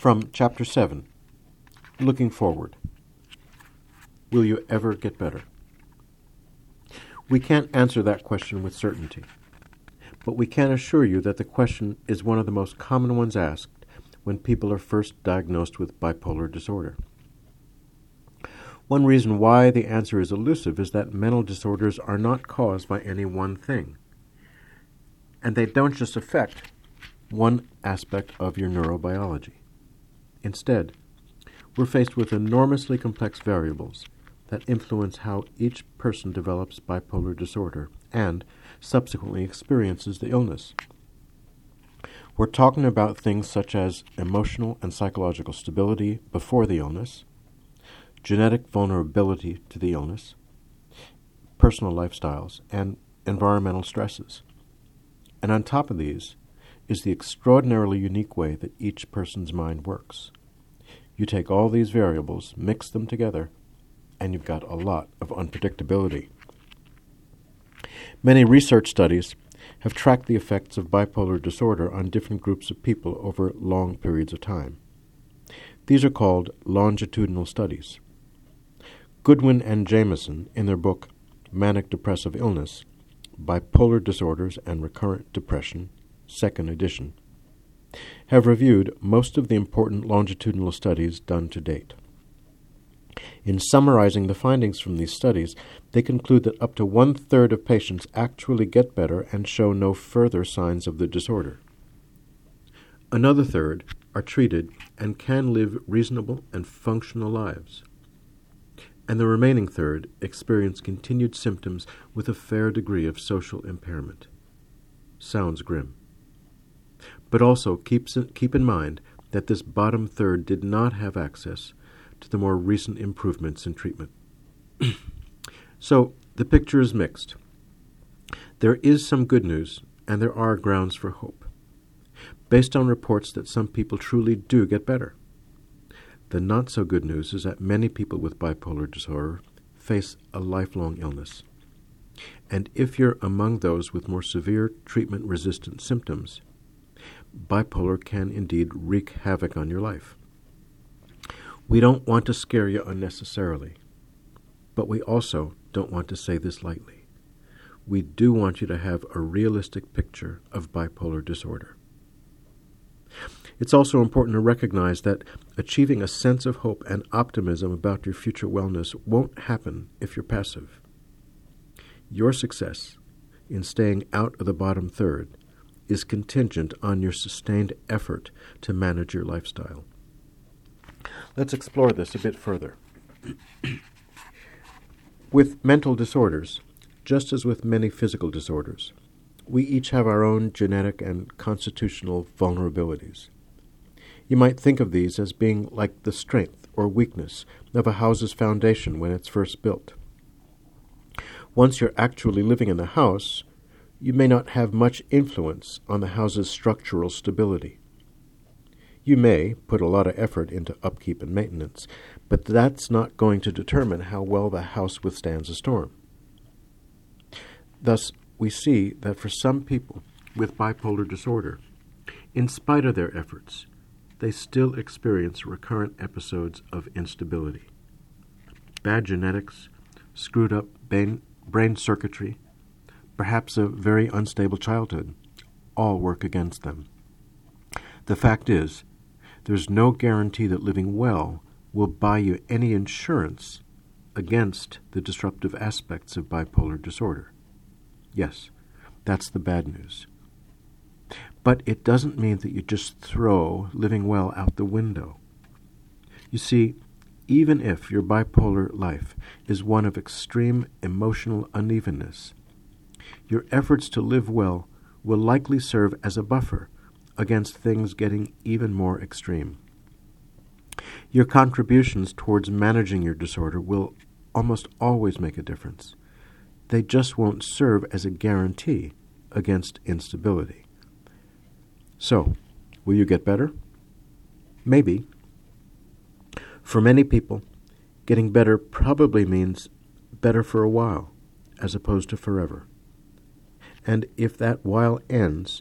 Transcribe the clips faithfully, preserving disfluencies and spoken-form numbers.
From Chapter seven, Looking Forward. Will you ever get better? We can't answer that question with certainty, but we can assure you that the question is one of the most common ones asked when people are first diagnosed with bipolar disorder. One reason why the answer is elusive is that mental disorders are not caused by any one thing, and they don't just affect one aspect of your neurobiology. Instead, we're faced with enormously complex variables that influence how each person develops bipolar disorder and subsequently experiences the illness. We're talking about things such as emotional and psychological stability before the illness, genetic vulnerability to the illness, personal lifestyles, and environmental stresses. And on top of these is the extraordinarily unique way that each person's mind works. You take all these variables, mix them together, and you've got a lot of unpredictability. Many research studies have tracked the effects of bipolar disorder on different groups of people over long periods of time. These are called longitudinal studies. Goodwin and Jameson, in their book Manic Depressive Illness, Bipolar Disorders and Recurrent Depression, second edition, have reviewed most of the important longitudinal studies done to date. In summarizing the findings from these studies, they conclude that up to one-third of patients actually get better and show no further signs of the disorder. Another third are treated and can live reasonable and functional lives. And the remaining third experience continued symptoms with a fair degree of social impairment. Sounds grim. But also keeps, keep in mind that this bottom third did not have access to the more recent improvements in treatment. So the picture is mixed. There is some good news, and there are grounds for hope, based on reports that some people truly do get better. The not-so-good news is that many people with bipolar disorder face a lifelong illness. And if you're among those with more severe treatment-resistant symptoms, bipolar can indeed wreak havoc on your life. We don't want to scare you unnecessarily, but we also don't want to say this lightly. We do want you to have a realistic picture of bipolar disorder. It's also important to recognize that achieving a sense of hope and optimism about your future wellness won't happen if you're passive. Your success in staying out of the bottom third is contingent on your sustained effort to manage your lifestyle. Let's explore this a bit further. With mental disorders, just as with many physical disorders, we each have our own genetic and constitutional vulnerabilities. You might think of these as being like the strength or weakness of a house's foundation when it's first built. Once you're actually living in the house, you may not have much influence on the house's structural stability. You may put a lot of effort into upkeep and maintenance, but that's not going to determine how well the house withstands a storm. Thus, we see that for some people with bipolar disorder, in spite of their efforts, they still experience recurrent episodes of instability. Bad genetics, screwed up brain, brain circuitry, perhaps a very unstable childhood, all work against them. The fact is, there's no guarantee that living well will buy you any insurance against the disruptive aspects of bipolar disorder. Yes, that's the bad news. But it doesn't mean that you just throw living well out the window. You see, even if your bipolar life is one of extreme emotional unevenness, your efforts to live well will likely serve as a buffer against things getting even more extreme. Your contributions towards managing your disorder will almost always make a difference. They just won't serve as a guarantee against instability. So, will you get better? Maybe. For many people, getting better probably means better for a while, as opposed to forever. And if that while ends,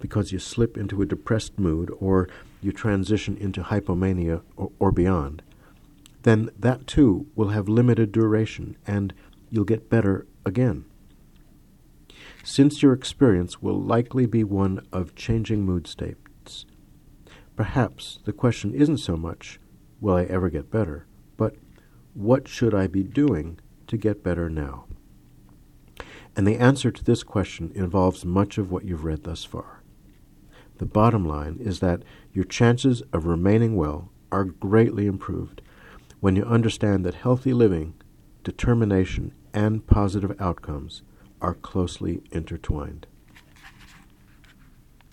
because you slip into a depressed mood or you transition into hypomania or, or beyond, then that too will have limited duration and you'll get better again. Since your experience will likely be one of changing mood states, perhaps the question isn't so much, will I ever get better, but what should I be doing to get better now? And the answer to this question involves much of what you've read thus far. The bottom line is that your chances of remaining well are greatly improved when you understand that healthy living, determination, and positive outcomes are closely intertwined.